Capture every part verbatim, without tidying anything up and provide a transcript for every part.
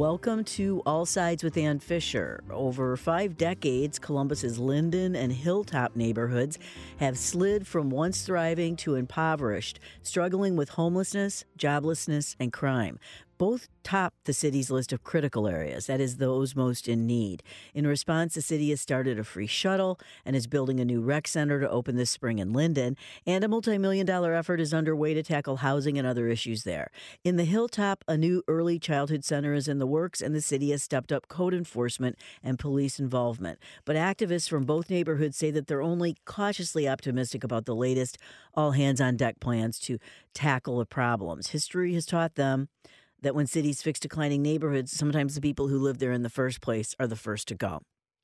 Welcome to All Sides with Ann Fisher. Over five decades, Columbus's Linden and Hilltop neighborhoods have slid from once thriving to impoverished, struggling with homelessness, joblessness, and crime. Both top the city's list of critical areas, that is, those most in need. In response, the city has started a free shuttle and is building a new rec center to open this spring in Linden, and a multi-million dollar effort is underway to tackle housing and other issues there. In the Hilltop, a new early childhood center is in the works, and the city has stepped up code enforcement and police involvement. But activists from both neighborhoods say that they're only cautiously optimistic about the latest all-hands-on-deck plans to tackle the problems. History has taught them that when cities fix declining neighborhoods, sometimes the people who live there in the first place are the first to go.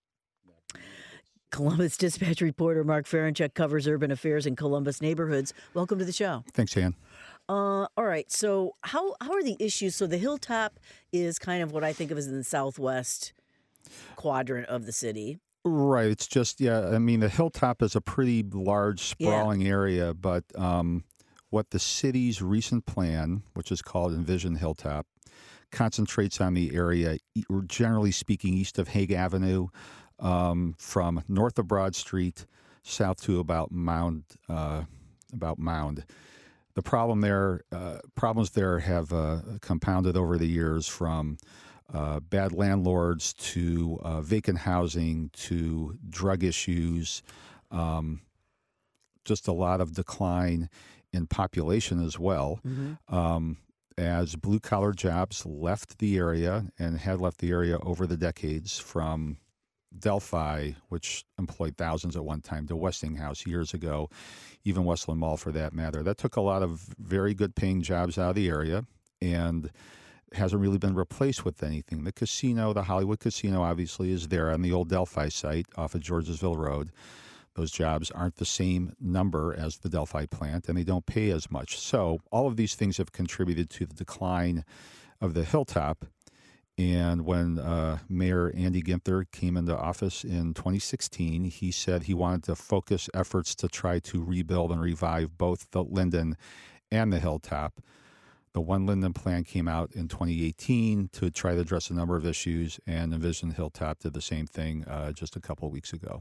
Columbus Dispatch reporter Mark Ferenchuk covers urban affairs in Columbus neighborhoods. Welcome to the show. Thanks, Ann. Uh, all right, so how, how are the issues? So the Hilltop is kind of what I think of as in the southwest quadrant of the city. Right. It's just, yeah, I mean, the Hilltop is a pretty large, sprawling yeah. area, but um, what the city's recent plan, which is called Envision Hilltop, concentrates on the area, generally speaking, east of Hague Avenue, um, from north of Broad Street, south to about Mound. Uh, about Mound. The problem there, uh, problems there have uh, compounded over the years, from uh, bad landlords to uh, vacant housing to drug issues, um, just a lot of decline in population as well. Mm-hmm. Um, as blue-collar jobs left the area and had left the area over the decades, from Delphi, which employed thousands at one time, to Westinghouse years ago, even Westland Mall for that matter. That took a lot of very good paying jobs out of the area and hasn't really been replaced with anything. The casino, the Hollywood Casino, obviously is there on the old Delphi site off of Georgesville Road. Those jobs aren't the same number as the Delphi plant, and they don't pay as much. So all of these things have contributed to the decline of the Hilltop. And when uh, Mayor Andy Ginther came into office in twenty sixteen, he said he wanted to focus efforts to try to rebuild and revive both the Linden and the Hilltop. The One Linden plan came out in twenty eighteen to try to address a number of issues, and Envision Hilltop did the same thing uh, just a couple of weeks ago.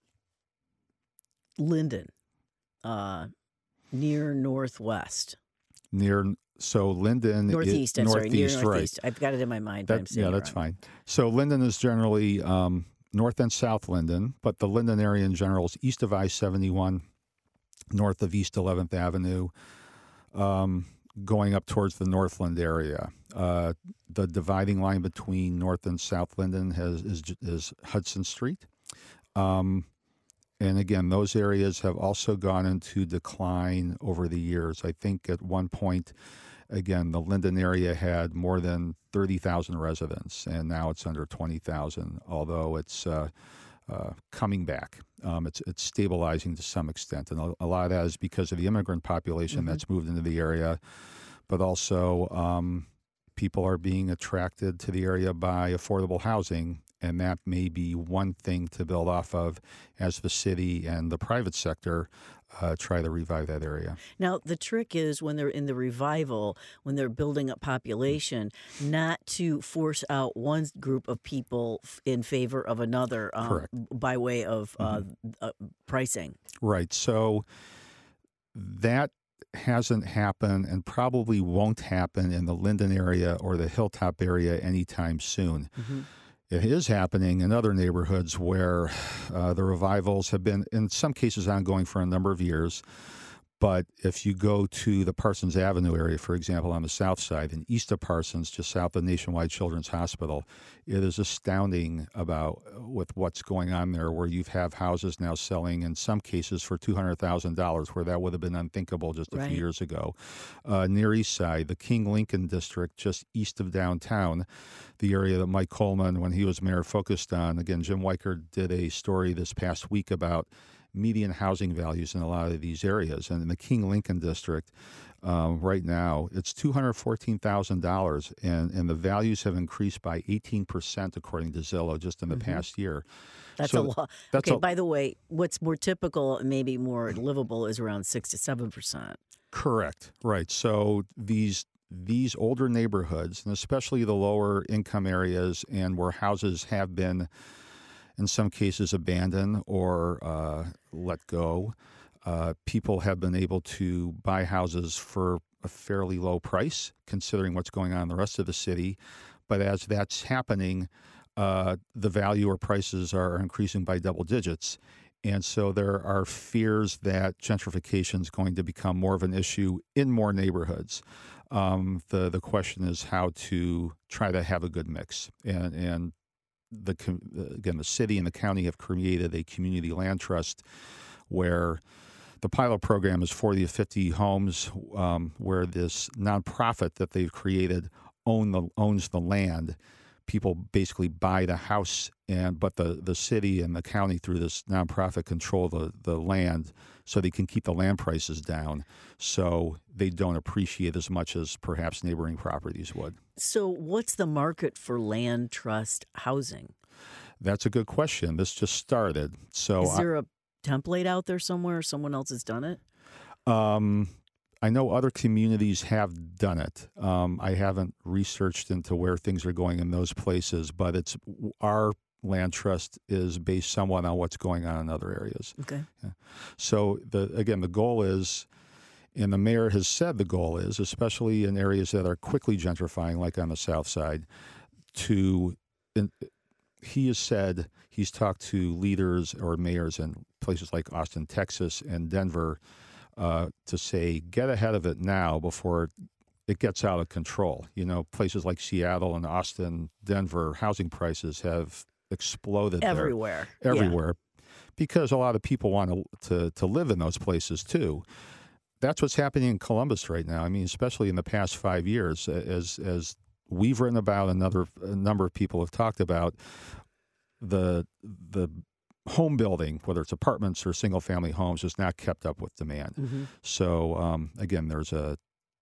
Linden, uh, near Northwest. Near, so Linden Northeast, is, I'm northeast, sorry, near Northeast. Right. I've got it in my mind. That, but I'm saying yeah, that's wrong. fine. So Linden is generally um, north and south Linden, but the Linden area in general is east of I seventy-one, north of East eleventh Avenue, um, going up towards the Northland area. Uh, the dividing line between North and South Linden has is, is Hudson Street. Um, And again, those areas have also gone into decline over the years. I think at one point, again, the Linden area had more than thirty thousand residents, and now it's under twenty thousand, although it's uh, uh, coming back. Um, it's it's stabilizing to some extent, and a, a lot of that is because of the immigrant population mm-hmm. that's moved into the area, but also um, people are being attracted to the area by affordable housing. And that may be one thing to build off of as the city and the private sector uh, try to revive that area. Now, the trick is when they're in the revival, when they're building up population, not to force out one group of people in favor of another um, by way of uh, mm-hmm. uh, pricing. Right. So that hasn't happened and probably won't happen in the Linden area or the Hilltop area anytime soon. Mm-hmm. It is happening in other neighborhoods where uh, the revivals have been, in some cases, ongoing for a number of years. But if you go to the Parsons Avenue area, for example, on the south side, and east of Parsons, just south of Nationwide Children's Hospital, it is astounding about with what's going on there, where you have houses now selling, in some cases, for two hundred thousand dollars, where that would have been unthinkable just a right. few years ago. Uh, near East Side, the King Lincoln District, just east of downtown, the area that Mike Coleman, when he was mayor, focused on. Again, Jim Weicker did a story this past week about median housing values in a lot of these areas. And in the King Lincoln District, um, right now, it's two hundred fourteen thousand dollars, and, and the values have increased by eighteen percent, according to Zillow, just in the mm-hmm. past year. That's so a lot. That's okay, a, by the way, what's more typical and maybe more livable is around six to seven percent. Correct. Right. So these these older neighborhoods, and especially the lower income areas and where houses have been, in some cases, abandoned or uh, let go, uh, people have been able to buy houses for a fairly low price, considering what's going on in the rest of the city. But as that's happening, uh, the value or prices are increasing by double digits. And so there are fears that gentrification is going to become more of an issue in more neighborhoods. Um, the the question is how to try to have a good mix. And and the again, the city and the county have created a community land trust where the pilot program is forty to fifty homes, um, where this nonprofit that they've created own the owns the land. People basically buy the house, and but the, the city and the county through this nonprofit control the, the land, so they can keep the land prices down, so they don't appreciate as much as perhaps neighboring properties would. So what's the market for land trust housing? That's a good question. This just started. So is there I, a template out there somewhere? Someone else has done it? Um. I know other communities have done it. Um, I haven't researched into where things are going in those places, but it's our land trust is based somewhat on what's going on in other areas. Okay. Yeah. So the again, the goal is, and the mayor has said the goal is, especially in areas that are quickly gentrifying, like on the south side, to in, he has said he's talked to leaders or mayors in places like Austin, Texas, and Denver. Uh, to say, get ahead of it now before it gets out of control. You know, places like Seattle and Austin, Denver, housing prices have exploded everywhere. There, everywhere, yeah. Because a lot of people want to, to to live in those places too. That's what's happening in Columbus right now. I mean, especially in the past five years, as as we've written about, another a number of people have talked about, the the. home building, whether it's apartments or single-family homes, is not kept up with demand. Mm-hmm. So, um, again, there's a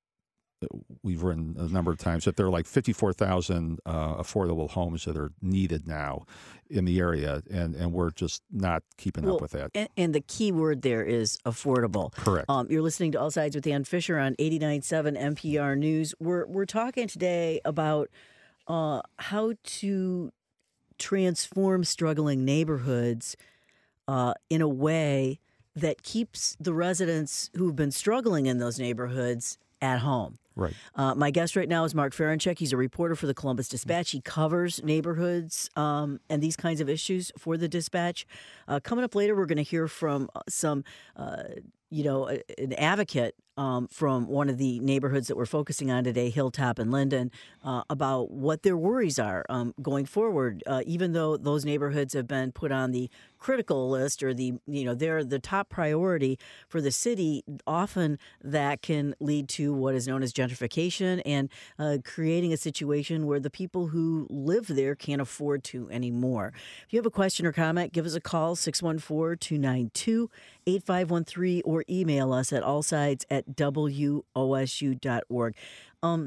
we've written a number of times that there are like fifty-four thousand uh, affordable homes that are needed now in the area, and, and we're just not keeping well, up with that. And, and the key word there is affordable. Correct. Um, you're listening to All Sides with Ann Fisher on eighty-nine point seven N P R News. We're we're talking today about uh, how to transform struggling neighborhoods uh, in a way that keeps the residents who've been struggling in those neighborhoods at home. Right. Uh, my guest right now is Mark Ferenchek. He's a reporter for the Columbus Dispatch. He covers neighborhoods um, and these kinds of issues for the Dispatch. Uh, coming up later, we're going to hear from some, uh, you know, an advocate um, from one of the neighborhoods that we're focusing on today, Hilltop and Linden, uh, about what their worries are um, going forward. Uh, even though those neighborhoods have been put on the critical list, or the, you know, they're the top priority for the city, often that can lead to what is known as gentrification and uh, creating a situation where the people who live there can't afford to anymore. If you have a question or comment, give us a call, six one four, two nine two, eight five one three, or email us at allsides at w o s u dot org. Um,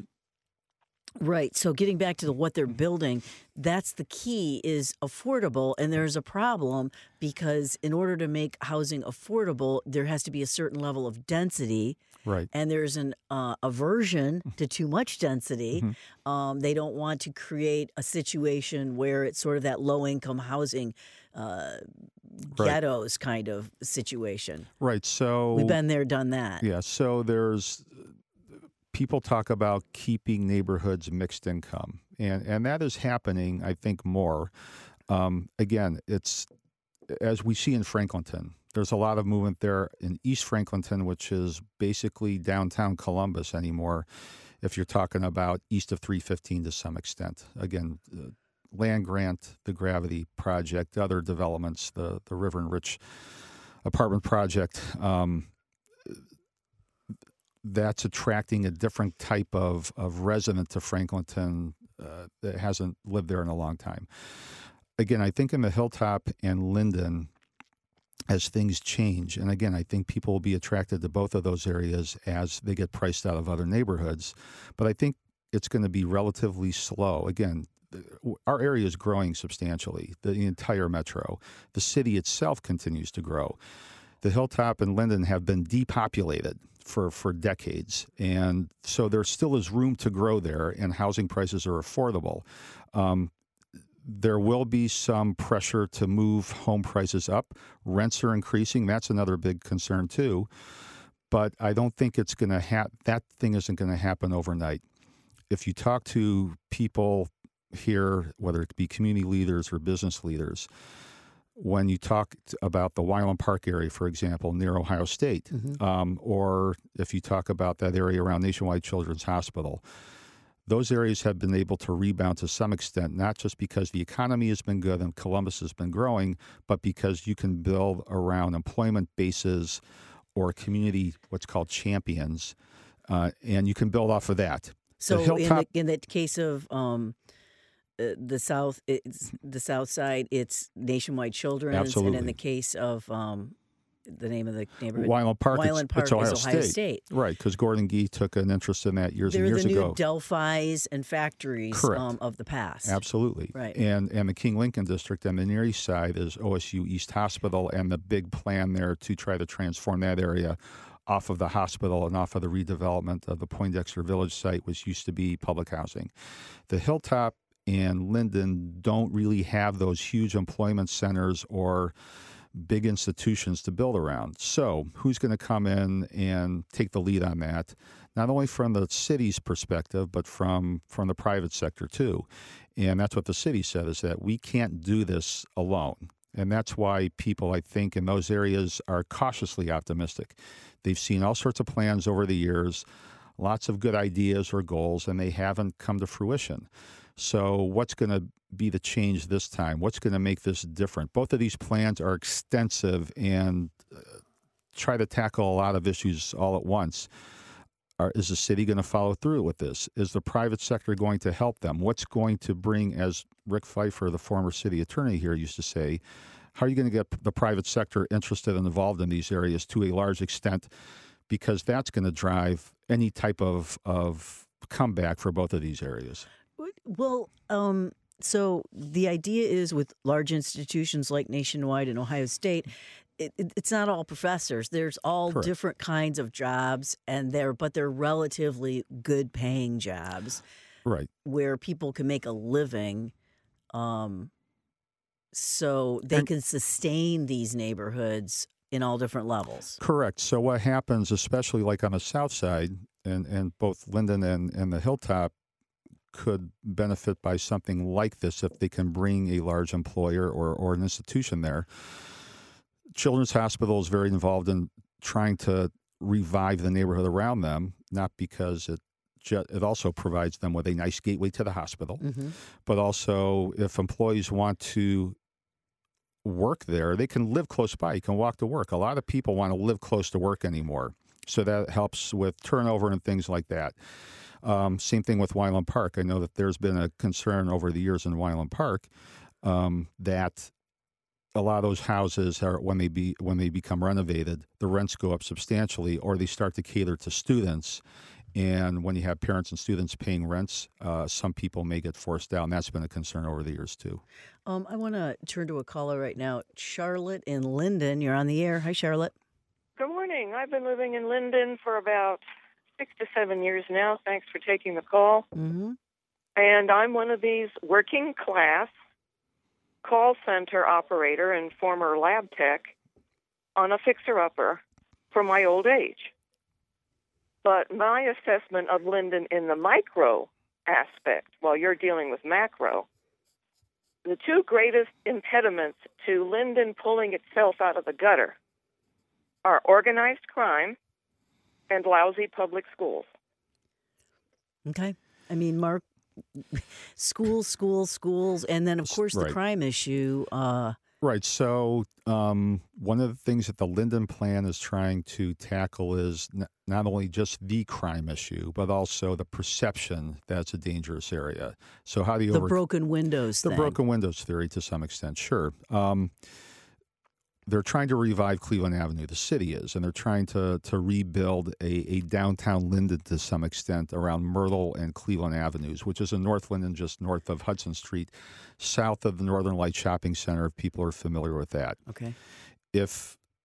Right. So getting back to the, what they're building, that's the key, is affordable. And there's a problem because in order to make housing affordable, there has to be a certain level of density. Right. And there's an uh, aversion to too much density. Mm-hmm. Um, they don't want to create a situation where it's sort of that low-income housing uh, right. ghettos kind of situation. Right. So we've been there, done that. Yeah. So there's... people talk about keeping neighborhoods mixed income, and, and that is happening, I think, more. Um, again, it's as we see in Franklinton. There's a lot of movement there in East Franklinton, which is basically downtown Columbus anymore, if you're talking about east of three fifteen to some extent. Again, the land grant, the Gravity Project, other developments, the, the River and Rich apartment project, um, that's attracting a different type of, of resident to Franklinton uh, that hasn't lived there in a long time. Again, I think in the Hilltop and Linden, as things change, and again, I think people will be attracted to both of those areas as they get priced out of other neighborhoods. But I think it's going to be relatively slow. Again, our area is growing substantially, the entire metro. The city itself continues to grow. The Hilltop and Linden have been depopulated for, for decades. And so there still is room to grow there, and housing prices are affordable. Um, there will be some pressure to move home prices up. Rents are increasing. That's another big concern too. But I don't think it's going to happen. That thing isn't going to happen overnight. If you talk to people here, whether it be community leaders or business leaders, when you talk about the Wyland Park area, for example, near Ohio State, mm-hmm. um, or if you talk about that area around Nationwide Children's Hospital, those areas have been able to rebound to some extent, not just because the economy has been good and Columbus has been growing, but because you can build around employment bases or community, what's called champions, uh, and you can build off of that. So the hilltop, in, the, in the case of um, uh, the South, it's the South Side, it's Nationwide Children's. Absolutely. And in the case of um, the name of the neighborhood, Wyland Park, Wyland it's, Park it's Ohio, is Ohio State. State. Right, because Gordon Gee took an interest in that years They're and years the new ago. Delphi's and factories um, of the past. Absolutely. Right. And and the King Lincoln District on the Near East Side is O S U East Hospital, and the big plan there to try to transform that area off of the hospital and off of the redevelopment of the Poindexter Village site, which used to be public housing. The Hilltop and Linden don't really have those huge employment centers or big institutions to build around. So who's going to come in and take the lead on that, not only from the city's perspective, but from, from the private sector too? And that's what the city said, is that we can't do this alone. And that's why people, I think, in those areas are cautiously optimistic. They've seen all sorts of plans over the years, lots of good ideas or goals, and they haven't come to fruition. So what's going to be the change this time? What's going to make this different? Both of these plans are extensive and uh, try to tackle a lot of issues all at once. Are, is the city going to follow through with this? Is the private sector going to help them? What's going to bring, as Rick Pfeiffer, the former city attorney here, used to say, how are you going to get the private sector interested and involved in these areas to a large extent? Because that's going to drive any type of, of comeback for both of these areas. Well, um, so the idea is with large institutions like Nationwide and Ohio State, it, it, it's not all professors. There's all Correct. different kinds of jobs, and they're but they're relatively good paying jobs, right? Where people can make a living, um, so they and, can sustain these neighborhoods in all different levels. Correct. So what happens, especially like on the South Side, and, and both Linden and, and the Hilltop could benefit by something like this if they can bring a large employer or, or an institution there. Children's Hospital is very involved in trying to revive the neighborhood around them, not because it ju- it also provides them with a nice gateway to the hospital, mm-hmm. but also if employees want to work there, they can live close by. You can walk to work. A lot of people want to live close to work anymore, so that helps with turnover and things like that. Um, same thing with Wyland Park. I know that there's been a concern over the years in Wyland Park um, that a lot of those houses are when they be when they become renovated, the rents go up substantially, or they start to cater to students. And when you have parents and students paying rents, uh, some people may get forced out, and that's been a concern over the years too. Um, I want to turn to a caller right now, Charlotte in Linden. You're on the air. Hi, Charlotte. Good morning. I've been living in Linden for about six to seven years now. Thanks for taking the call. Mm-hmm. And I'm one of these working class call center operator and former lab tech on a fixer-upper for my old age. But my assessment of Linden in the micro aspect, while you're dealing with macro, the two greatest impediments to Linden pulling itself out of the gutter are organized crime and lousy public schools. Okay. I mean, Mark, schools, schools, schools, and then, of course, right. the crime issue. Uh, right. So um, one of the things that the Linden Plan is trying to tackle is n- not only just the crime issue, but also the perception that it's a dangerous area. So how do you The over- broken windows The thing. broken windows theory to some extent, sure. Um, they're trying to revive Cleveland Avenue. The city is, and they're trying to to rebuild a, a downtown Linden to some extent around Myrtle and Cleveland Avenues, which is in North Linden, just north of Hudson Street, south of the Northern Light Shopping Center, if people are familiar with that. Okay. If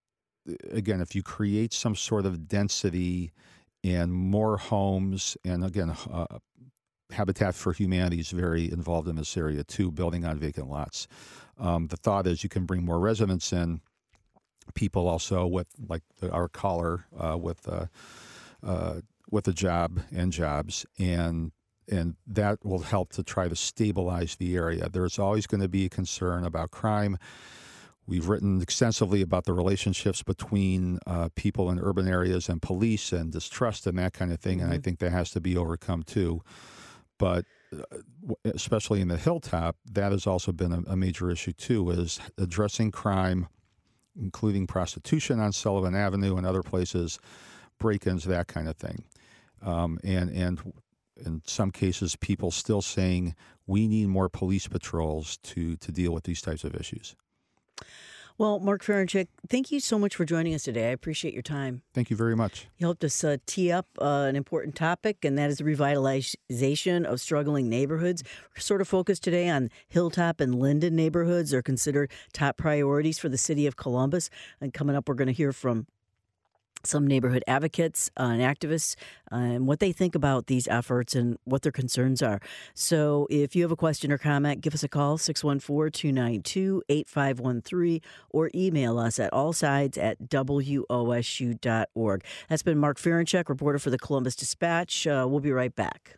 again, if you create some sort of density and more homes, and again, uh, Habitat for Humanity is very involved in this area too, building on vacant lots. Um, the thought is you can bring more residents in, people also with, like the, our caller, uh, with uh, uh, with a job and jobs, and and that will help to try to stabilize the area. There's always going to be a concern about crime. We've written extensively about the relationships between uh, people in urban areas and police and distrust and that kind of thing, mm-hmm. and I think that has to be overcome too. But uh, especially in the Hilltop, that has also been a, a major issue too, is addressing crime, including prostitution on Sullivan Avenue and other places, break-ins, that kind of thing. Um, and, and in some cases, people still saying we need more police patrols to, to deal with these types of issues. Well, Mark Ferenchik, thank you so much for joining us today. I appreciate your time. Thank you very much. You helped us uh, tee up uh, an important topic, and that is the revitalization of struggling neighborhoods. We're sort of focused today on Hilltop and Linden neighborhoods. They're considered top priorities for the city of Columbus. And coming up, we're going to hear from some neighborhood advocates uh, and activists uh, and what they think about these efforts and what their concerns are. So if you have a question or comment, give us a call, six one four, two nine two, eight five one three, or email us at allsides at W O S U dot org. That's been Mark Ferenchik, reporter for the Columbus Dispatch. Uh, we'll be right back.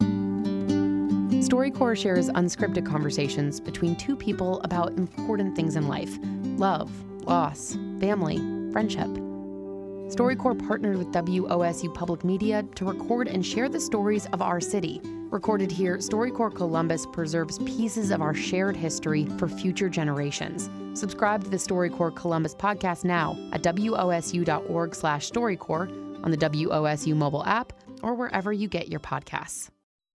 StoryCorps shares unscripted conversations between two people about important things in life: love, loss, family, friendship. StoryCorps partnered with W O S U Public Media to record and share the stories of our city. Recorded here, StoryCorps Columbus preserves pieces of our shared history for future generations. Subscribe to the StoryCorps Columbus podcast now at W O S U dot org slash StoryCorps, on the W O S U mobile app, or wherever you get your podcasts.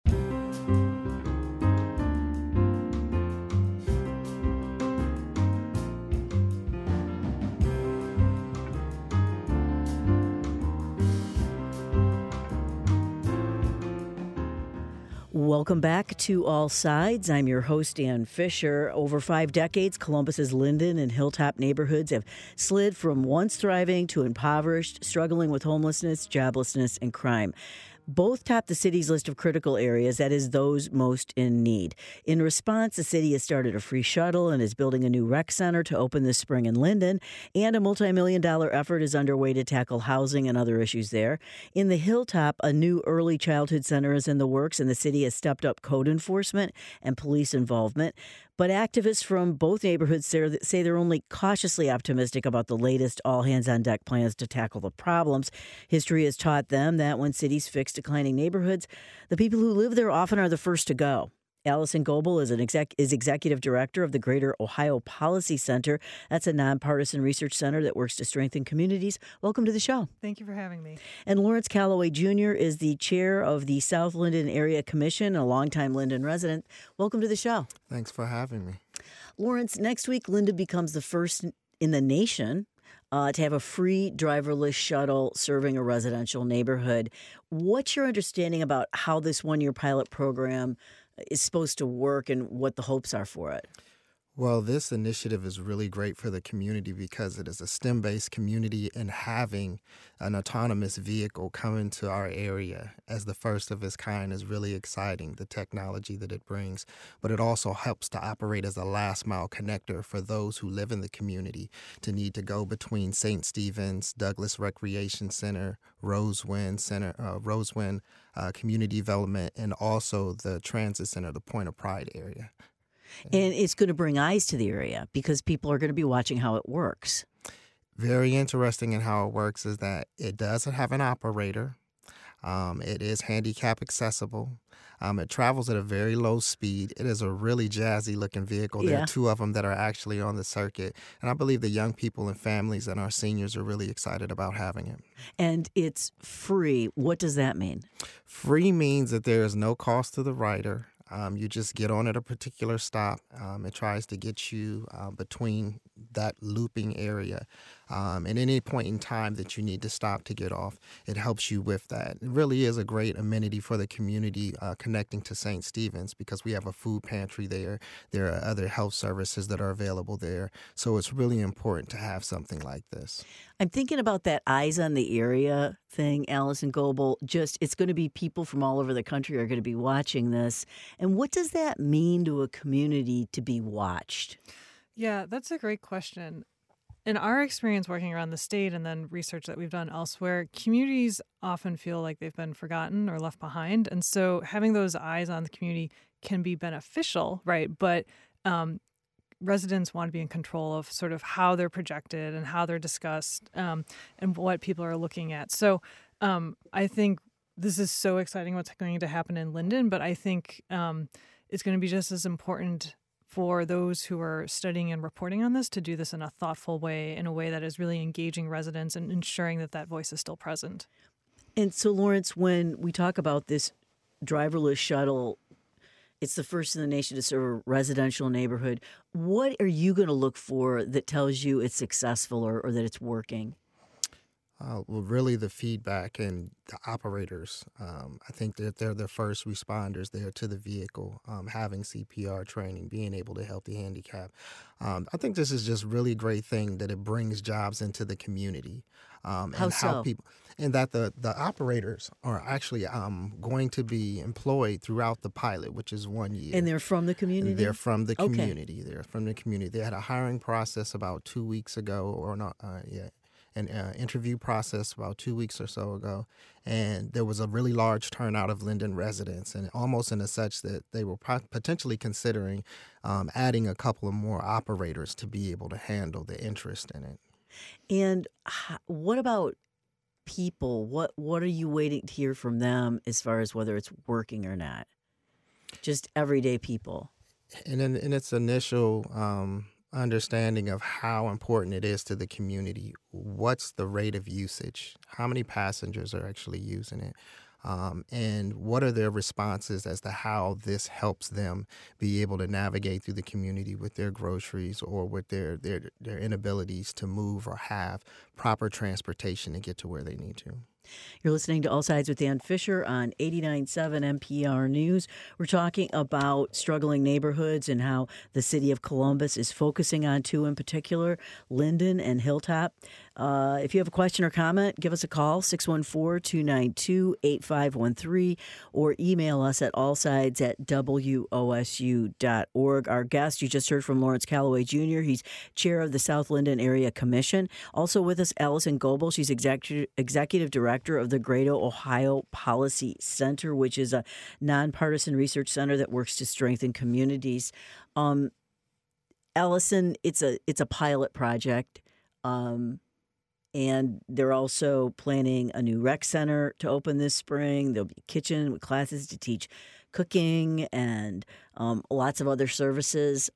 Welcome back to All Sides. I'm your host, Ann Fisher. Over five decades, Columbus's Linden and Hilltop neighborhoods have slid from once thriving to impoverished, struggling with homelessness, joblessness, and crime. Both top the city's list of critical areas, that is, those most in need. In response, the city has started a free shuttle and is building a new rec center to open this spring in Linden, and a multi-million dollar effort is underway to tackle housing and other issues there. In the Hilltop, a new early childhood center is in the works, and the city has stepped up code enforcement and police involvement. But activists from both neighborhoods say they're only cautiously optimistic about the latest all-hands-on-deck plans to tackle the problems. History has taught them that when cities fix declining neighborhoods, the people who live there often are the first to go. Allison Goebel is an exec, is executive director of the Greater Ohio Policy Center. That's a nonpartisan research center that works to strengthen communities. Welcome to the show. Thank you for having me. And Lawrence Calloway Junior is the chair of the South Linden Area Commission, a longtime Linden resident. Welcome to the show. Thanks for having me. Lawrence, next week, Linden becomes the first in the nation Uh, to have a free driverless shuttle serving a residential neighborhood. What's your understanding about how this one-year pilot program is supposed to work and what the hopes are for it? Well, this initiative is really great for the community because it is a STEM-based community, and having an autonomous vehicle come into our area as the first of its kind is really exciting, the technology that it brings. But it also helps to operate as a last-mile connector for those who live in the community to need to go between Saint Stephen's, Douglas Recreation Center, Rosewind Center, uh, Rosewind uh, Community Development, and also the Transit Center, the Point of Pride area. And it's going to bring eyes to the area because people are going to be watching how it works. Very interesting in how it works is that it doesn't have an operator. Um, it is handicap accessible. Um, it travels at a very low speed. It is a really jazzy looking vehicle. There Yeah. are two of them that are actually on the circuit. And I believe the young people and families and our seniors are really excited about having it. And it's free. What does that mean? Free means that there is no cost to the rider. Um, you just get on at a particular stop. Um, it tries to get you uh, between that looping area. Um, and any point in time that you need to stop to get off, it helps you with that. It really is a great amenity for the community uh, connecting to Saint Stephen's because we have a food pantry there. There are other health services that are available there. So it's really important to have something like this. I'm thinking about that eyes on the area thing, Allison Goebel. Just, it's going to be people from all over the country are going to be watching this. And what does that mean to a community to be watched? Yeah, that's a great question. In our experience working around the state and then research that we've done elsewhere, communities often feel like they've been forgotten or left behind. And so having those eyes on the community can be beneficial, right? But um, residents want to be in control of sort of how they're projected and how they're discussed um, and what people are looking at. So um, I think this is so exciting what's going to happen in Linden, but I think um, it's going to be just as important for those who are studying and reporting on this to do this in a thoughtful way, in a way that is really engaging residents and ensuring that that voice is still present. And so, Lawrence, when we talk about this driverless shuttle, it's the first in the nation to serve a residential neighborhood. What are you going to look for that tells you it's successful or, or that it's working? Uh, well, really the feedback and the operators. Um, I think that they're the first responders there to the vehicle, um, having C P R training, being able to help the handicapped. Um, I think this is just really great thing that it brings jobs into the community. Um, How and how so? people, and that the, the operators are actually um, going to be employed throughout the pilot, which is one year. And they're from the community? They're from the Okay. community. They're from the community. They had a hiring process about two weeks ago, or not, uh, yeah. an uh, interview process about two weeks or so ago, and there was a really large turnout of Linden residents, and almost in a such that they were po- potentially considering um, adding a couple of more operators to be able to handle the interest in it. And h- what about people? What What are you waiting to hear from them as far as whether it's working or not? Just everyday people. And in, in its initial um, understanding of how important it is to the community, what's the rate of usage? How many passengers are actually using it? Um, and what are their responses as to how this helps them be able to navigate through the community with their groceries or with their, their, their inabilities to move or have proper transportation to get to where they need to. You're listening to All Sides with Ann Fisher on eighty-nine point seven N P R News. We're talking about struggling neighborhoods and how the city of Columbus is focusing on two in particular, Linden and Hilltop. Uh, if you have a question or comment, give us a call, six one four, two nine two, eight five one three, or email us at allsides at W O S U dot org. Our guest, you just heard from Lawrence Calloway Junior He's chair of the South Linden Area Commission. Also with us, Allison Goebel. She's executive, executive director of the Grado Ohio Policy Center, which is a nonpartisan research center that works to strengthen communities. Um, Allison, it's a it's a pilot project, um, and they're also planning a new rec center to open this spring. There'll be a kitchen with classes to teach cooking and um, lots of other services.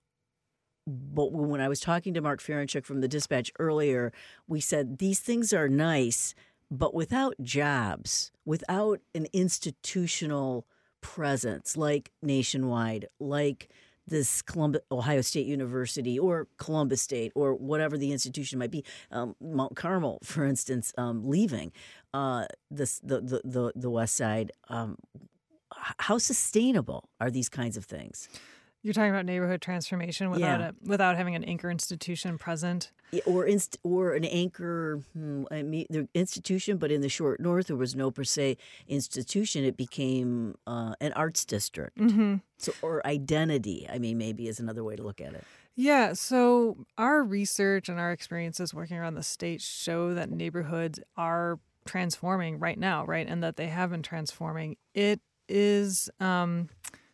But when I was talking to Mark Ferenchuk from the Dispatch earlier, we said these things are nice, but without jobs, without an institutional presence like Nationwide, like this Columbus, Ohio State University or Columbus State or whatever the institution might be, um, Mount Carmel, for instance, um, leaving uh, this, the, the, the, the West Side, um, how sustainable are these kinds of things? You're talking about neighborhood transformation without Yeah. a, without having an anchor institution present. Yeah, Or inst- or an anchor hmm, I mean, the institution, but in the short north, there was no per se institution. It became uh, an arts district. Mm-hmm. So, or identity, I mean, maybe is another way to look at it. Yeah, so our research and our experiences working around the state show that neighborhoods are transforming right now, right? And that they have been transforming. It is, um,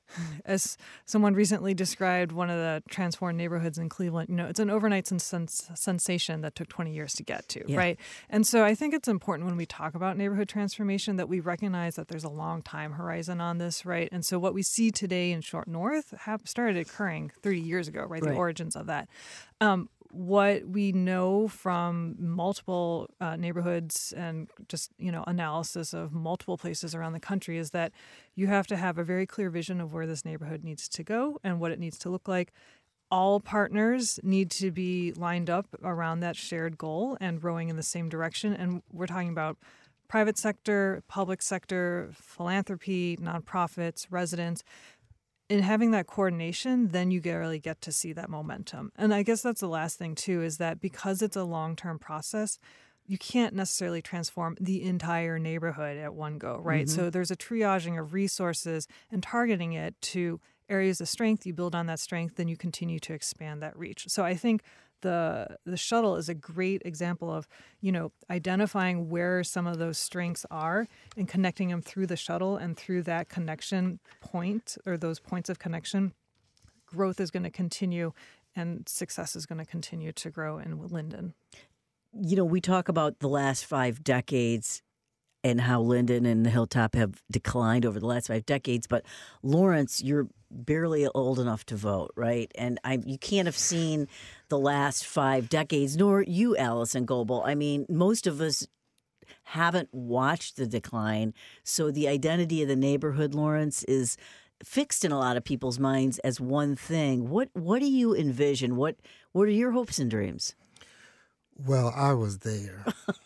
as someone recently described one of the transformed neighborhoods in Cleveland, you know, it's an overnight sens- sensation that took twenty years to get to, Yeah. right? And so I think it's important when we talk about neighborhood transformation that we recognize that there's a long time horizon on this, right? And so what we see today in Short North have started occurring thirty years ago, right? Right. The origins of that. Um, what we know from multiple uh, neighborhoods and just, you know, analysis of multiple places around the country is that you have to have a very clear vision of where this neighborhood needs to go and what it needs to look like. all partners need to be lined up around that shared goal and rowing in the same direction. And we're talking about private sector, public sector, philanthropy, nonprofits, residents. In having that coordination, then you get, really get to see that momentum. And I guess that's the last thing, too, is that because it's a long-term process, you can't necessarily transform the entire neighborhood at one go, right? Mm-hmm. So there's a triaging of resources and targeting it to areas of strength. You build on that strength, then you continue to expand that reach. So I think the the shuttle is a great example of, you know, identifying where some of those strengths are and connecting them through the shuttle, and through that connection point, or those points of connection, growth is going to continue and success is going to continue to grow in Linden. You know, we talk about the last five decades and how Linden and Hilltop have declined over the last five decades. But Lawrence, you're barely old enough to vote, right? And I, you can't have seen the last five decades, nor you, Allison Goebel. I mean, most of us haven't watched the decline. So the identity of the neighborhood, Lawrence, is fixed in a lot of people's minds as one thing. What what do you envision? What what are your hopes and dreams? Well, I was there.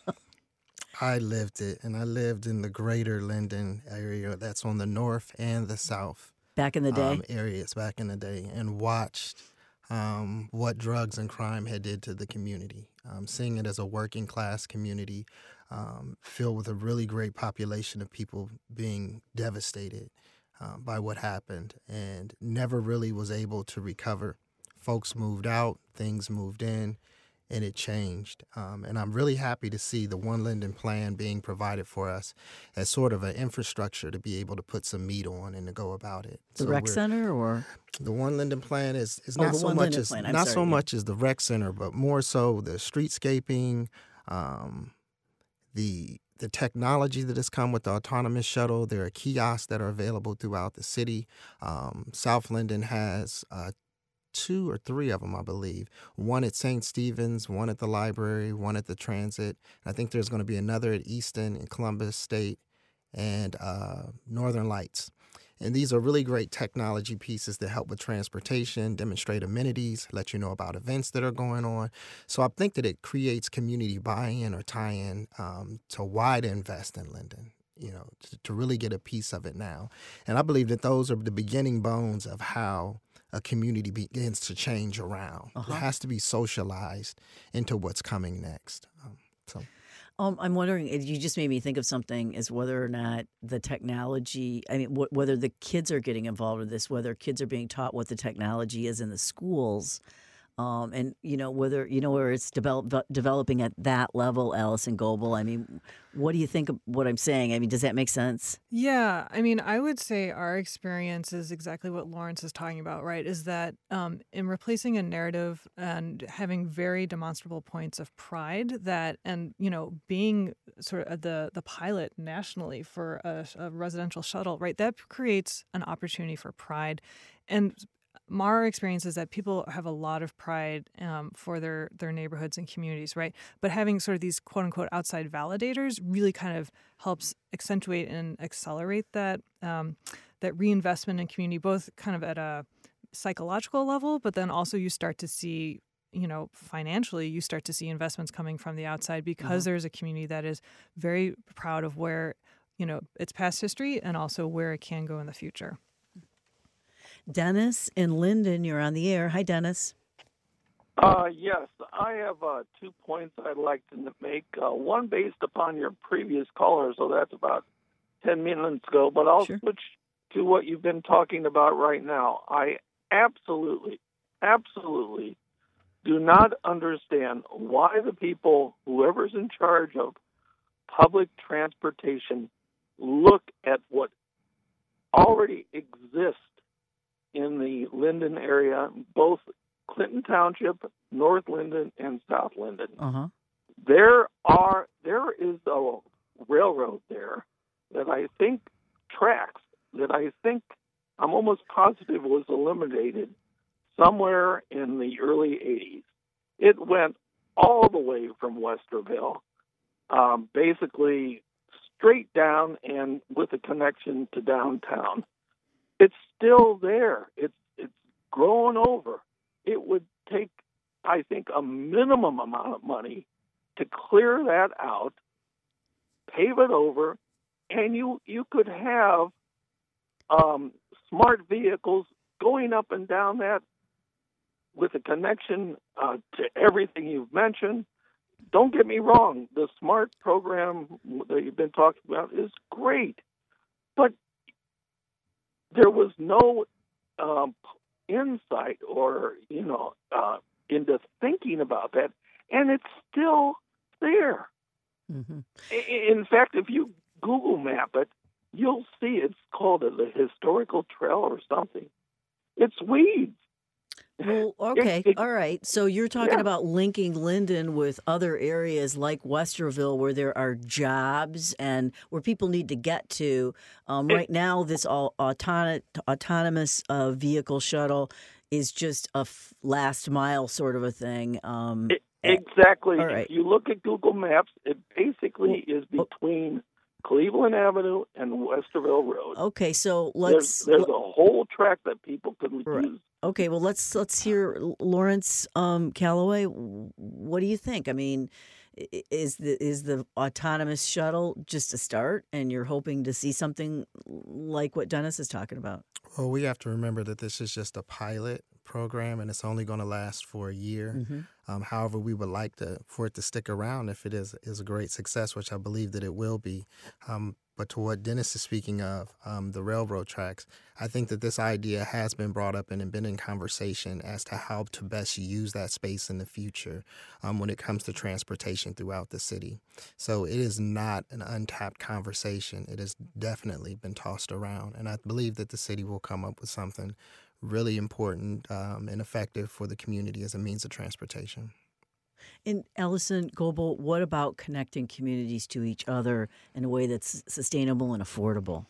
I lived it, and I lived in the greater Linden area that's on the north and the south. Back in the day? Um, areas back in the day, and watched um, what drugs and crime had did to the community. Um, seeing it as a working class community um, filled with a really great population of people being devastated um, by what happened, and never really was able to recover. Folks moved out, things moved in, and it changed. Um, and I'm really happy to see the One Linden plan being provided for us as sort of an infrastructure to be able to put some meat on and to go about it. The so rec center, or the One Linden plan is, is oh, not so much as not not sorry, so yeah. much as the rec center, but more so the streetscaping, um, the the technology that has come with the autonomous shuttle. There are kiosks that are available throughout the city. Um, South Linden has uh, two or three of them, I believe. One at Saint Stephen's, one at the library, one at the transit. And I think there's going to be another at Easton and Columbus State and uh, Northern Lights. And these are really great technology pieces that help with transportation, demonstrate amenities, let you know about events that are going on. So I think that it creates community buy-in or tie-in um, to why to invest in Linden, you know, to, to really get a piece of it now. And I believe that those are the beginning bones of how a community begins to change around. Uh-huh. It has to be socialized into what's coming next. Um, so. Um, I'm wondering, you just made me think of something, is whether or not the technology, I mean, wh- whether the kids are getting involved with this, whether kids are being taught what the technology is in the schools, um, and, you know, whether, you know, where it's develop, developing at that level, Allison Goebel. I mean, what do you think of what I'm saying? I mean, does that make sense? Yeah. I mean, I would say our experience is exactly what Lawrence is talking about, right? Is that um, in replacing a narrative and having very demonstrable points of pride that, and, you know, being sort of the, the pilot nationally for a, a residential shuttle, right? That creates an opportunity for pride. And our experience is that people have a lot of pride um, for their, their neighborhoods and communities, right? But having sort of these quote-unquote outside validators really kind of helps accentuate and accelerate that um, that reinvestment in community, both kind of at a psychological level, but then also you start to see, you know, financially, you start to see investments coming from the outside because mm-hmm. there's a community that is very proud of where, you know, its past history and also where it can go in the future. Dennis in Linden, you're on the air. Hi, Dennis. Uh, yes, I have uh, two points I'd like to make. Uh, one based upon your previous caller, so that's about ten minutes ago, but I'll sure. switch to what you've been talking about right now. I absolutely, absolutely do not understand why the people, whoever's in charge of public transportation, look at what already exists in the Linden area, both Clinton Township, North Linden, and South Linden. Uh-huh. There are there is a railroad there that I think tracks, that I think I'm almost positive was eliminated somewhere in the early eighties. It went all the way from Westerville, um, basically straight down and with a connection to downtown. It's still there. It's it's grown over. it would take, I think, a minimum amount of money to clear that out, pave it over, and you, you could have um, smart vehicles going up and down that with a connection uh, to everything you've mentioned. Don't get me wrong, the SMART program that you've been talking about is great, but there was no um, insight or, you know, uh, into thinking about that, and it's still there. Mm-hmm. In fact, if you Google map it, you'll see it's called a, the historical trail or something. It's weeds. Well, okay, it, it, all right. So you're talking yeah. about linking Linden with other areas like Westerville where there are jobs and where people need to get to. Um, right it, now, this all autonomous, autonomous uh, vehicle shuttle is just a f- last mile sort of a thing. Um, it, exactly. All right. If you look at Google Maps, it basically is between Cleveland Avenue and Westerville Road. Okay, so let's... There's, there's a whole track that people could right. use. Okay, well, let's let's hear Lawrence um, Calloway. What do you think? I mean, is the is the autonomous shuttle just a start, and you're hoping to see something like what Dennis is talking about? Well, we have to remember that this is just a pilot program, and it's only going to last for a year. Mm-hmm. Um, however, we would like to for it to stick around if it is is a great success, which I believe that it will be. Um, But to what Dennis is speaking of, um, the railroad tracks, I think that this idea has been brought up and been in conversation as to how to best use that space in the future um, when it comes to transportation throughout the city. So it is not an untapped conversation. It has definitely been tossed around. And I believe that the city will come up with something really important um, and effective for the community as a means of transportation. And Allison Goebel, what about connecting communities to each other in a way that's sustainable and affordable?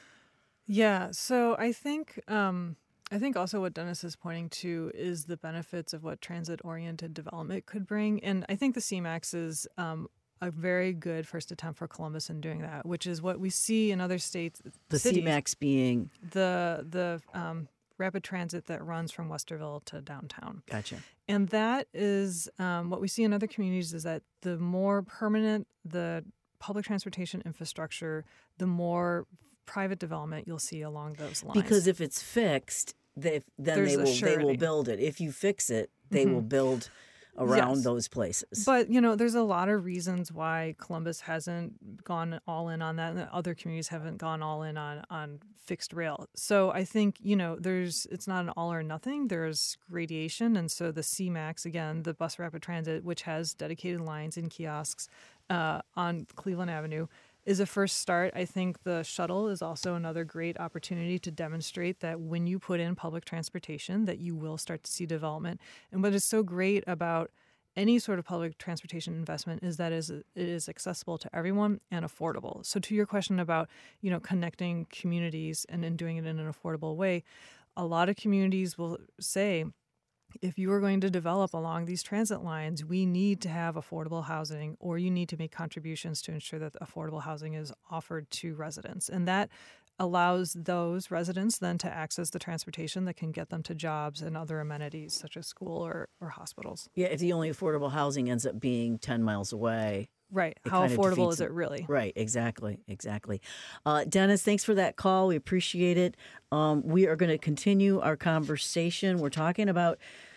Yeah, so I think um, I think also what Dennis is pointing to is the benefits of what transit-oriented development could bring. And I think the C MAX is um, a very good first attempt for Columbus in doing that, which is what we see in other states. The cities, C MAX being? The, the um, rapid transit that runs from Westerville to downtown. Gotcha. And that is um, what we see in other communities is that the more permanent the public transportation infrastructure, the more private development you'll see along those lines. Because if it's fixed, they, then There's they will surety. they will build it. If you fix it, they mm-hmm. will build around yes. those places. But, you know, there's a lot of reasons why Columbus hasn't gone all in on that and other communities haven't gone all in on, on fixed rail. So I think, you know, there's it's not an all or nothing. There's gradation. And so the C MAX, again, the Bus Rapid Transit, which has dedicated lines and kiosks uh, on Cleveland Avenue, is a first start. I think the shuttle is also another great opportunity to demonstrate that when you put in public transportation, that you will start to see development. And what is so great about any sort of public transportation investment is that is it is accessible to everyone and affordable. So to your question about, you know, connecting communities and, and doing it in an affordable way, a lot of communities will say, if you are going to develop along these transit lines, we need to have affordable housing, or you need to make contributions to ensure that affordable housing is offered to residents. And that allows those residents then to access the transportation that can get them to jobs and other amenities such as school or, or hospitals. Yeah, if the only affordable housing ends up being ten miles away. Right. How affordable is it really? Right. Exactly. Exactly. Uh, Dennis, thanks for that call. We appreciate it. Um, we are going to continue our conversation. We're talking about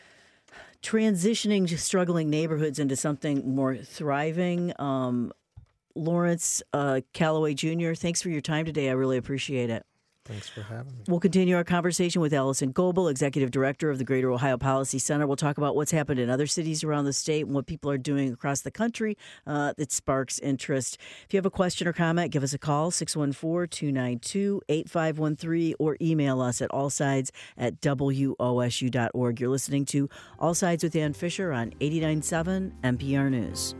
transitioning struggling neighborhoods into something more thriving. Um, Lawrence uh, Calloway Junior, thanks for your time today. I really appreciate it. Thanks for having me. We'll continue our conversation with Allison Goebel, Executive Director of the Greater Ohio Policy Center. We'll talk about what's happened in other cities around the state and what people are doing across the country uh, that sparks interest. If you have a question or comment, give us a call, six one four, two nine two, eight five one three, or email us at allsides at W O S U dot org. You're listening to All Sides with Ann Fisher on eighty-nine point seven N P R News.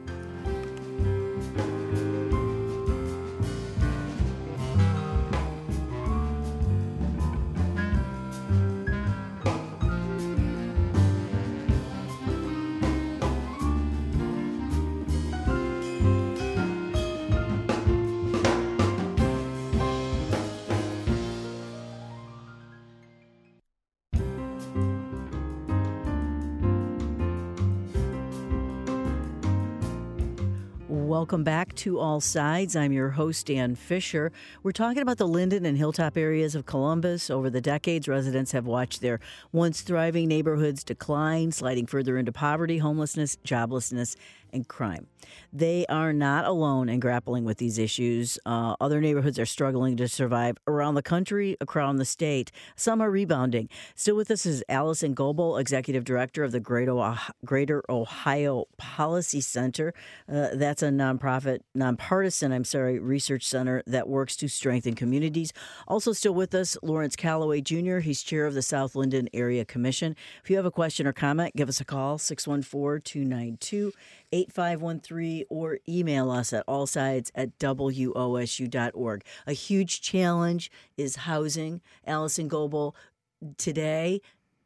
Welcome back to All Sides. I'm your host, Dan Fisher. We're talking about the Linden and Hilltop areas of Columbus. Over the decades, residents have watched their once thriving neighborhoods decline, sliding further into poverty, homelessness, joblessness, and crime. They are not alone in grappling with these issues. Uh, other neighborhoods are struggling to survive around the country, around the state. Some are rebounding. Still with us is Allison Goebel, Executive Director of the Greater Ohio Policy Center. Uh, that's a nonprofit, nonpartisan, I'm sorry, research center that works to strengthen communities. Also still with us, Lawrence Calloway Junior He's chair of the South Linden Area Commission. If you have a question or comment, give us a call, six one four, two nine two, eight five one three, or email us at allsides at W O S U dot org. A huge challenge is housing. Allison Goebel, today,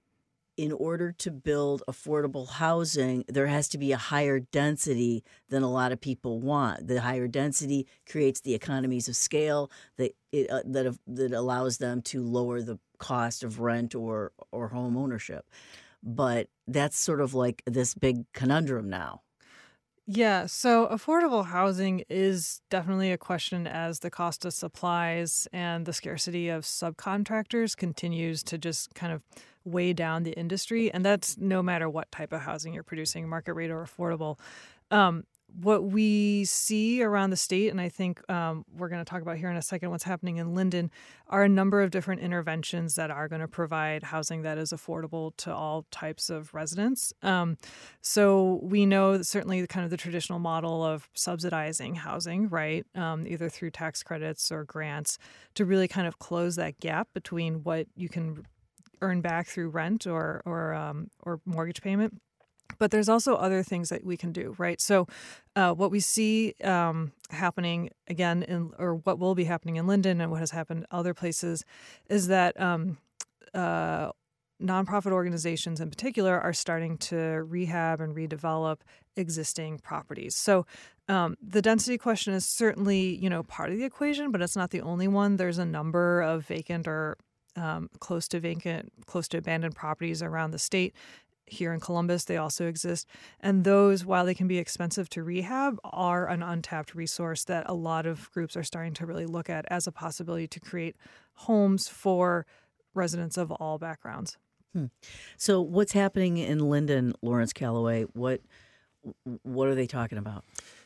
in order to build affordable housing, there has to be a higher density than a lot of people want. The higher density creates the economies of scale that it, uh, that that allows them to lower the cost of rent or or home ownership. But that's sort of like this big conundrum now. Yeah, so affordable housing is definitely a question as the cost of supplies and the scarcity of subcontractors continues to just kind of weigh down the industry. And that's no matter what type of housing you're producing, market rate or affordable. Um, what we see around the state, and I think um, we're going to talk about here in a second what's happening in Linden, are a number of different interventions that are going to provide housing that is affordable to all types of residents. Um, so we know that certainly kind of the traditional model of subsidizing housing, right, um, either through tax credits or grants, to really kind of close that gap between what you can earn back through rent or or um, or mortgage payment. But there's also other things that we can do, right? So uh, what we see um, happening, again, in, or what will be happening in Linden and what has happened other places is that um, uh, nonprofit organizations in particular are starting to rehab and redevelop existing properties. So um, the density question is certainly, you know, part of the equation, but it's not the only one. There's a number of vacant or um, close to vacant, close to abandoned properties around the state. Here in Columbus, they also exist. And those, while they can be expensive to rehab, are an untapped resource that a lot of groups are starting to really look at as a possibility to create homes for residents of all backgrounds. Hmm. So what's happening in Linden, Lawrence Calloway? What what are they talking about?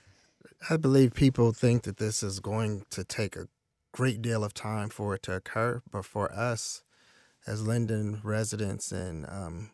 I believe people think that this is going to take a great deal of time for it to occur. But for us as Linden residents and um,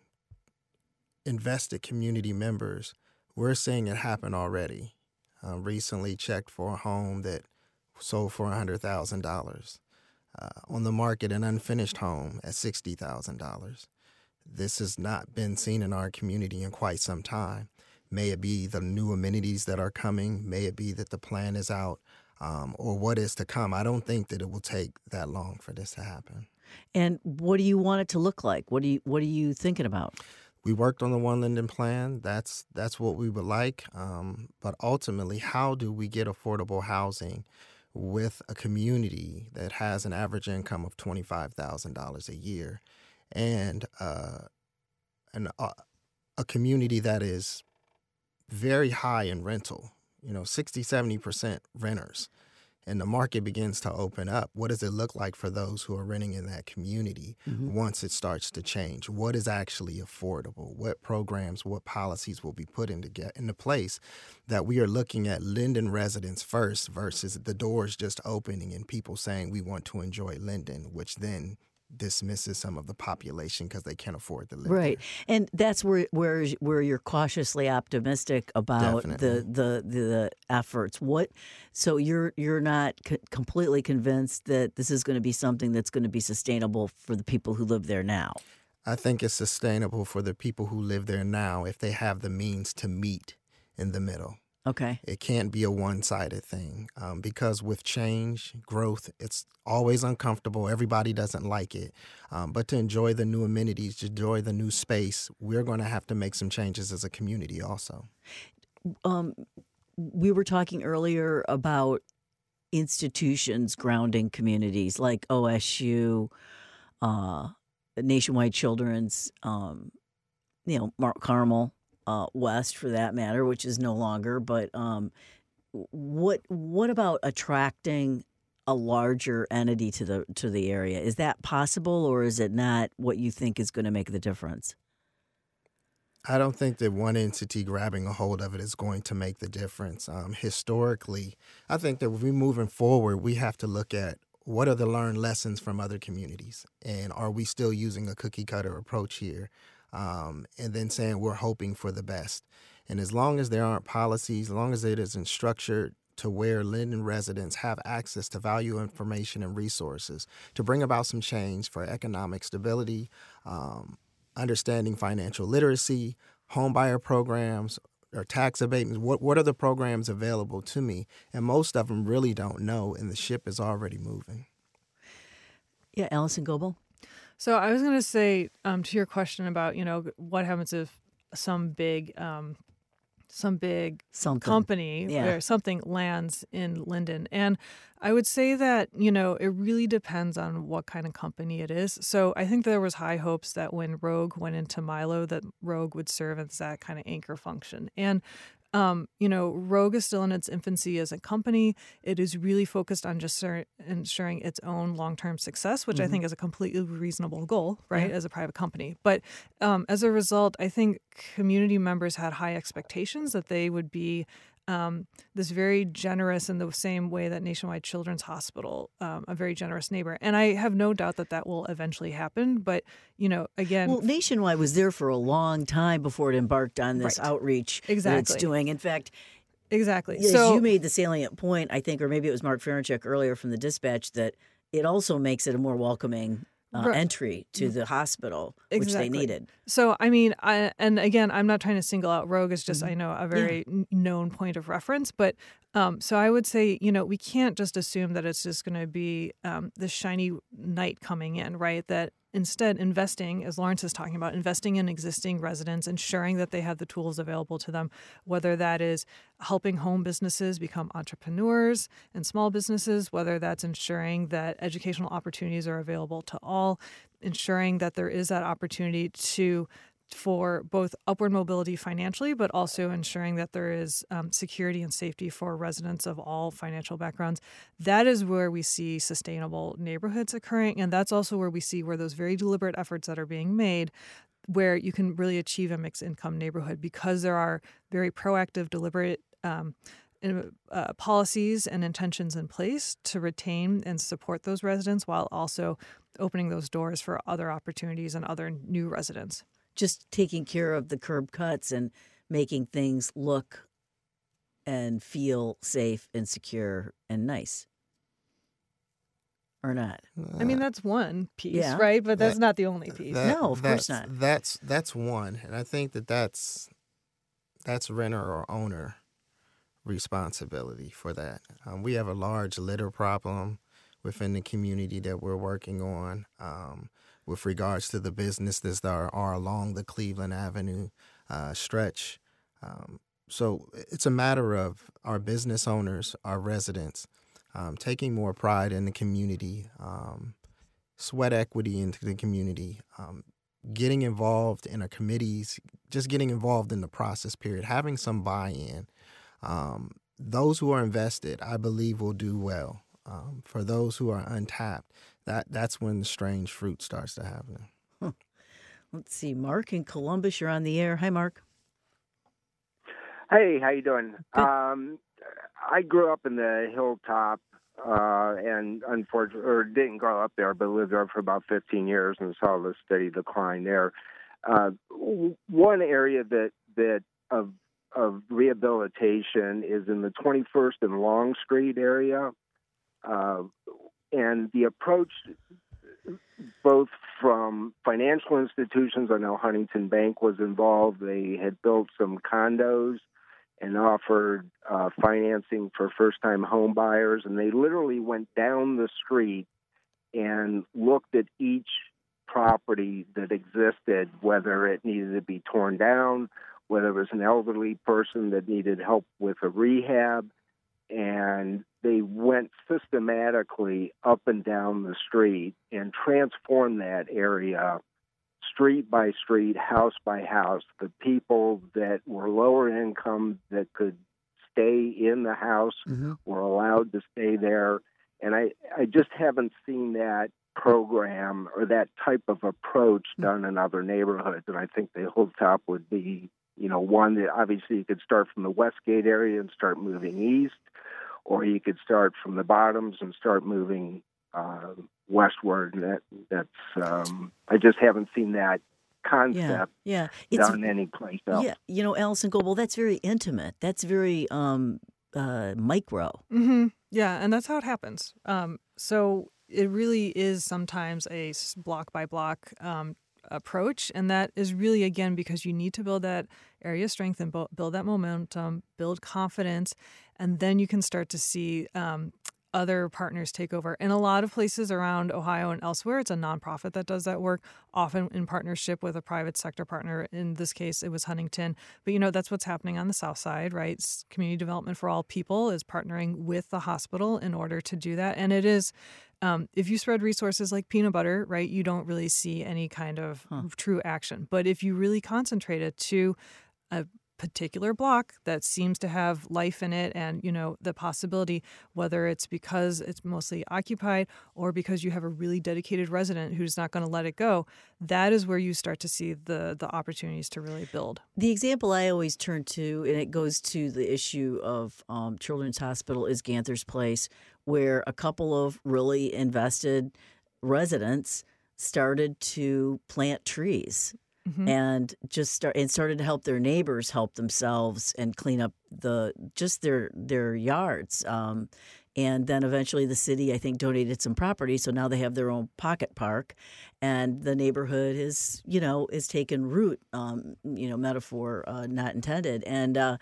invested community members, we're seeing it happen already. Uh, recently checked for a home that sold for one hundred thousand dollars. Uh, on the market, an unfinished home at sixty thousand dollars. This has not been seen in our community in quite some time. May it be the new amenities that are coming, may it be that the plan is out, um, or what is to come. I don't think that it will take that long for this to happen. And what do you want it to look like? What do you what are you thinking about? We worked on the One Linden plan. That's that's what we would like. Um, but ultimately, how do we get affordable housing with a community that has an average income of twenty-five thousand dollars a year and uh, an, uh, a community that is very high in rental, you know, sixty, seventy percent renters, and the market begins to open up? What does it look like for those who are renting in that community mm-hmm. once it starts to change? What is actually affordable? What programs, what policies will be put into get into place that we are looking at Linden residents first versus the doors just opening and people saying we want to enjoy Linden, which then dismisses some of the population because they can't afford to live right there. And that's where where where you're cautiously optimistic about the, the the the efforts. What so you're you're not co- completely convinced that this is going to be something that's going to be sustainable for the people who live there now? I think it's sustainable for the people who live there now if they have the means to meet in the middle. Okay. It can't be a one-sided thing um, because with change, growth, it's always uncomfortable. Everybody doesn't like it. Um, but to enjoy the new amenities, to enjoy the new space, we're going to have to make some changes as a community also. Um, we were talking earlier about institutions grounding communities like O S U, uh, Nationwide Children's, um, you know, Mount Carmel. Uh, West, for that matter, which is no longer, but um, what what about attracting a larger entity to the to the area? Is that possible, or is it not what you think is going to make the difference? I don't think that one entity grabbing a hold of it is going to make the difference. Um, historically, I think that if we're moving forward, we have to look at what are the learned lessons from other communities, and are we still using a cookie cutter approach here? Um, and then saying we're hoping for the best. And as long as there aren't policies, as long as it isn't structured to where Linden residents have access to value information and resources to bring about some change for economic stability, um, understanding financial literacy, homebuyer programs, or tax abatements. What what are the programs available to me? And most of them really don't know, and the ship is already moving. Yeah, Allison Goebel? So I was going to say um, to your question about, you know, what happens if some big um, some big something. company yeah. or something lands in Linden. And I would say that, you know, it really depends on what kind of company it is. So I think there was high hopes that when Rogue went into Milo, that Rogue would serve as that kind of anchor function. And Um, you know, Rogue is still in its infancy as a company. It is really focused on just sur- ensuring its own long-term success, which mm-hmm. I think is a completely reasonable goal, right, yeah. as a private company. But um, as a result, I think community members had high expectations that they would be um, this very generous, in the same way that Nationwide Children's Hospital, um, a very generous neighbor. And I have no doubt that that will eventually happen. But, you know, again... Well, Nationwide was there for a long time before it embarked on this right. outreach exactly. that it's doing. In fact... Exactly. As so you made the salient point, I think, or maybe it was Mark Ferenchuk earlier from the Dispatch, that it also makes it a more welcoming Uh, right. entry to the hospital, exactly. which they needed. So, I mean, I, and again, I'm not trying to single out Rogue. It's just, mm-hmm. I know, a very yeah. known point of reference. But um, so I would say, you know, we can't just assume that it's just going to be um, this shiny knight coming in, right? That instead, investing, as Lawrence is talking about, investing in existing residents, ensuring that they have the tools available to them, whether that is helping home businesses become entrepreneurs and small businesses, whether that's ensuring that educational opportunities are available to all, ensuring that there is that opportunity to for both upward mobility financially, but also ensuring that there is um, security and safety for residents of all financial backgrounds. That is where we see sustainable neighborhoods occurring. And that's also where we see where those very deliberate efforts that are being made, where you can really achieve a mixed income neighborhood, because there are very proactive, deliberate um, in, uh, policies and intentions in place to retain and support those residents, while also opening those doors for other opportunities and other new residents. Just taking care of the curb cuts and making things look and feel safe and secure and nice. Or not? I mean, that's one piece, yeah. right? But that's that, not the only piece. That, no, of course not. That's that's one, and I think that that's that's renter or owner responsibility for that. Um, we have a large litter problem within the community that we're working on. Um, with regards to the businesses that are, are along the Cleveland Avenue uh, stretch. Um, so it's a matter of our business owners, our residents, um, taking more pride in the community, um, sweat equity into the community, um, getting involved in a committees, just getting involved in the process period, having some buy-in. Um, those who are invested, I believe, will do well. Um, for those who are untapped, that that's when the strange fruit starts to happen. Huh. Let's see, Mark in Columbus, you're on the air. Hi, Mark. Hey, how you doing? Good. Um, I grew up in the Hilltop, uh, and unfortunately, or didn't grow up there, but lived there for about fifteen years and saw the steady decline there. Uh, one area that that of of rehabilitation is in the twenty-first and Long Street area. Uh, and the approach, both from financial institutions, I know Huntington Bank was involved. They had built some condos and offered uh, financing for first-time home buyers, and they literally went down the street and looked at each property that existed, whether it needed to be torn down, whether it was an elderly person that needed help with a rehab, and they went systematically up and down the street and transformed that area street by street, house by house. The people that were lower income that could stay in the house Mm-hmm. were allowed to stay there. And I, I just haven't seen that program or that type of approach done in other neighborhoods. And I think the Hilltop would be, you know, one that obviously you could start from the Westgate area and start moving east, or you could start from the Bottoms and start moving uh, westward. And that, that's, um, I just haven't seen that concept yeah, yeah. done anyplace else. Yeah, you know, Allison Goebel, that's very intimate. That's very um, uh, micro. Mm-hmm. Yeah, and that's how it happens. Um, so it really is sometimes a block by block um, approach, and that is really, again, because you need to build that area strength and build that momentum, build confidence, and then you can start to see um, other partners take over. In a lot of places around Ohio and elsewhere, it's a nonprofit that does that work, often in partnership with a private sector partner. In this case, it was Huntington. But, you know, that's what's happening on the South Side, right? Community Development for All People is partnering with the hospital in order to do that. And it is, um, if you spread resources like peanut butter, right, you don't really see any kind of huh. true action. But if you really concentrate it to a particular block that seems to have life in it and, you know, the possibility, whether it's because it's mostly occupied or because you have a really dedicated resident who's not going to let it go, that is where you start to see the the opportunities to really build. The example I always turn to, and it goes to the issue of um, Children's Hospital, is Ganther's Place, where a couple of really invested residents started to plant trees. Mm-hmm. And just start and started to help their neighbors help themselves and clean up the just their their yards. Um, and then eventually the city, I think, donated some property, so now they have their own pocket park, and the neighborhood is you know is taken root. Um, you know, metaphor uh, not intended, and. Uh,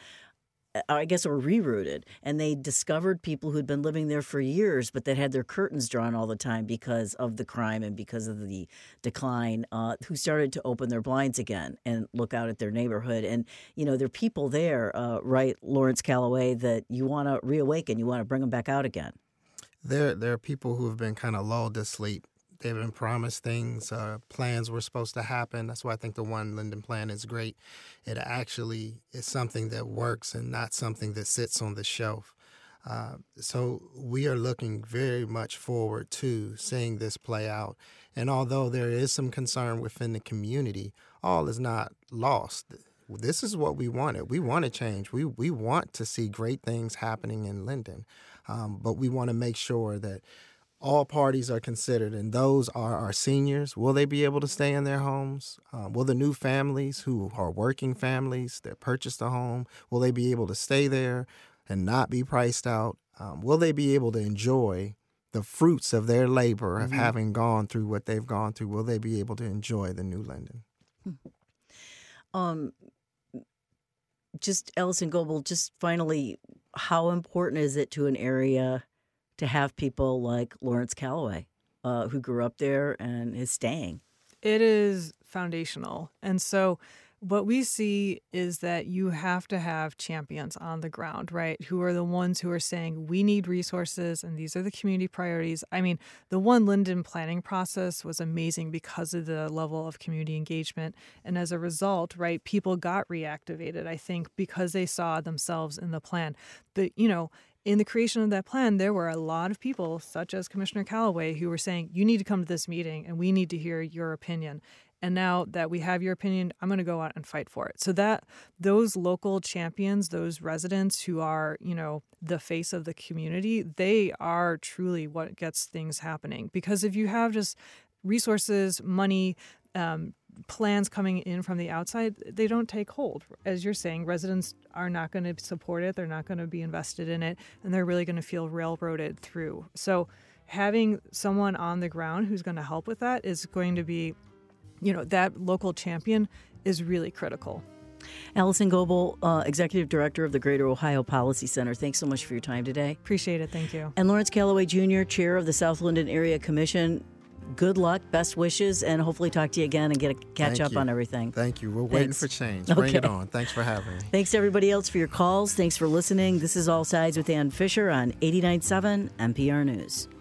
I guess, or rerouted, and they discovered people who'd been living there for years, but that had their curtains drawn all the time because of the crime and because of the decline, uh, who started to open their blinds again and look out at their neighborhood. And, you know, there are people there, uh, right, Lawrence Calloway, that you want to reawaken, you want to bring them back out again. There, there are people who have been kind of lulled to sleep. They've been promised things, uh, plans were supposed to happen. That's why I think the One Linden plan is great. It actually is something that works and not something that sits on the shelf. Uh, so we are looking very much forward to seeing this play out. And although there is some concern within the community, all is not lost. This is what we wanted. We want to change. We, we want to see great things happening in Linden, um, but we want to make sure that all parties are considered, and those are our seniors. Will they be able to stay in their homes? Uh, will the new families who are working families that purchased a home, will they be able to stay there and not be priced out? Um, will they be able to enjoy the fruits of their labor of mm-hmm. having gone through what they've gone through? Will they be able to enjoy the new Linden? Um, just Allison Goebel, just finally, how important is it to an area to have people like Lawrence Calloway, uh, who grew up there and is staying? It is foundational. And so what we see is that you have to have champions on the ground, right, who are the ones who are saying, we need resources, and these are the community priorities. I mean, the One Linden planning process was amazing because of the level of community engagement. And as a result, right, people got reactivated, I think, because they saw themselves in the plan. But, you know, in the creation of that plan, there were a lot of people, such as Commissioner Calloway, who were saying, you need to come to this meeting and we need to hear your opinion. And now that we have your opinion, I'm going to go out and fight for it. So that those local champions, those residents who are, you know, the face of the community, they are truly what gets things happening. Because if you have just resources, money, um, plans coming in from the outside, they don't take hold. As you're saying, residents are not going to support it. They're not going to be invested in it, and they're really going to feel railroaded through. So having someone on the ground who's going to help with that is going to be, you know, that local champion is really critical. Allison Goebel, uh, Executive Director of the Greater Ohio Policy Center, thanks so much for your time today. Appreciate it. Thank you. And Lawrence Calloway, Junior, Chair of the South Linden Area Commission, good luck, best wishes, and hopefully talk to you again and get a catch Thank up you. on everything. Thank you. We're Thanks. waiting for change. Bring okay. it on. Thanks for having me. Thanks to everybody else for your calls. Thanks for listening. This is All Sides with Ann Fisher on eighty-nine point seven N P R News.